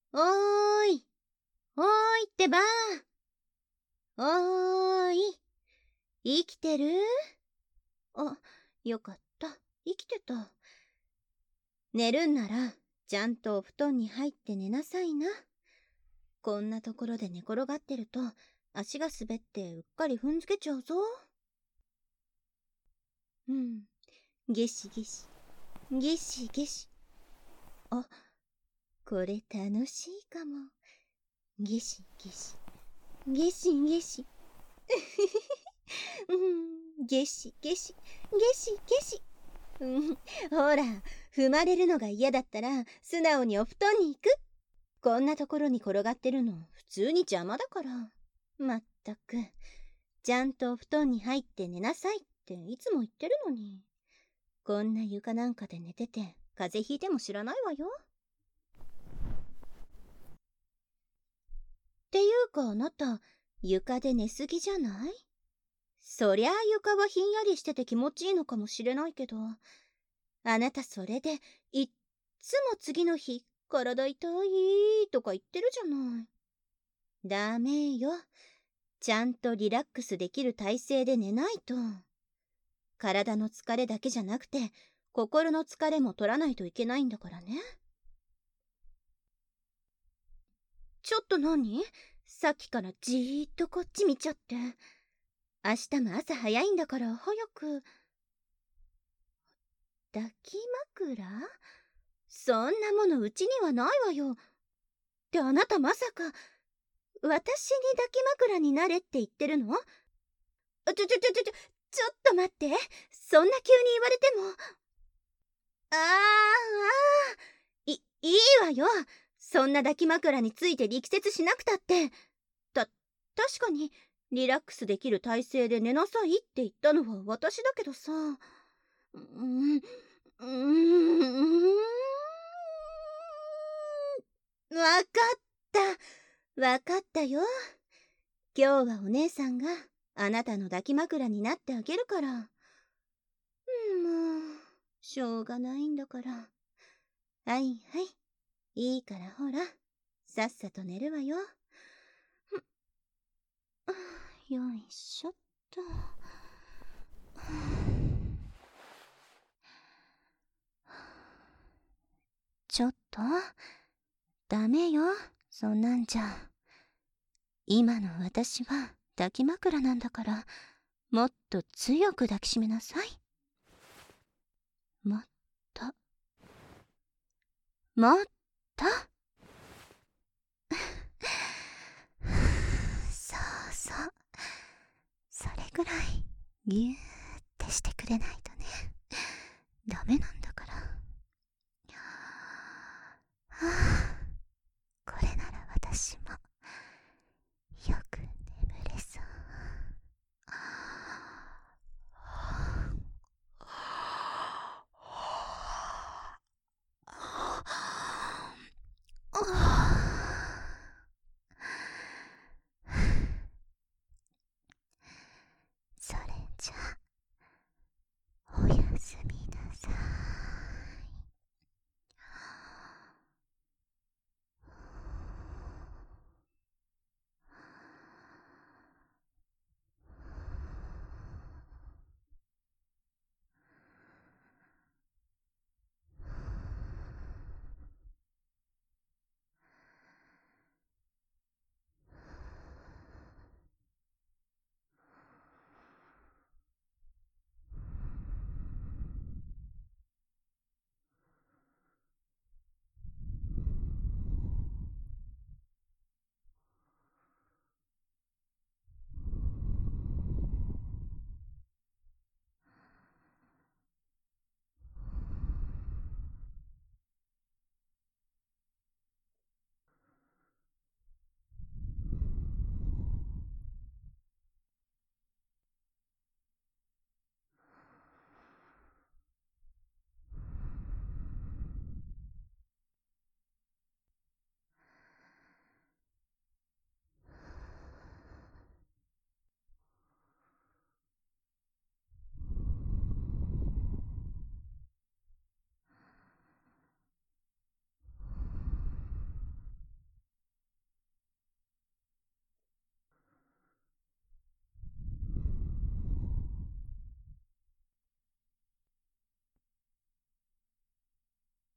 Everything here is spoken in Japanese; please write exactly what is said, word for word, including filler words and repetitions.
おーい、おーいってば。おーい、生きてる？あ、よかった。生きてた。寝るんなら、ちゃんとお布団に入って寝なさいな。こんなところで寝転がってると、足が滑ってうっかり踏んづけちゃうぞ。うん。ゲシゲシ。ゲシゲシ。あ、これ楽しいかも。ゲシゲシ。ゲシゲシ。うん、ゲシゲシ。ゲシゲシ。うん、ほら、踏まれるのが嫌だったら、素直にお布団に行く。こんなところに転がってるの、普通に邪魔だから。まったく、ちゃんとお布団に入って寝なさいっていつも言ってるのに。こんな床なんかで寝てて、風邪ひいても知らないわよ。っていうかあなた、床で寝すぎじゃない？そりゃあ床はひんやりしてて気持ちいいのかもしれないけど、あなたそれでいっつも次の日体痛いとか言ってるじゃない。ダメよ。ちゃんとリラックスできる体勢で寝ないと。体の疲れだけじゃなくて心の疲れも取らないといけないんだからね。ちょっと何？さっきからじーっとこっち見ちゃって。明日も朝早いんだから早く。抱き枕？そんなものうちにはないわよ。ってあなたまさか、私に抱き枕になれって言ってるの？ちょちょちょちょちょ、ちょっと待って。そんな急に言われても。あーあー、い、いいわよ。そんな抱き枕について力説しなくたって。た、確かに、リラックスできる体勢で寝なさいって言ったのは私だけどさ。うーん、うーん、わかった。わかったよ。今日はお姉さんがあなたの抱き枕になってあげるから。もう、しょうがないんだから。はいはい。いいからほら、さっさと寝るわよ。よいしょっと。ちょっと、ダメよ、そんなんじゃ。今の私は抱き枕なんだから、もっと強く抱きしめなさい。もっと、もっと。そうそう。それぐらい、ぎゅーってしてくれないとね。ダメなんだから。はあ、これなら私もよく眠れそう。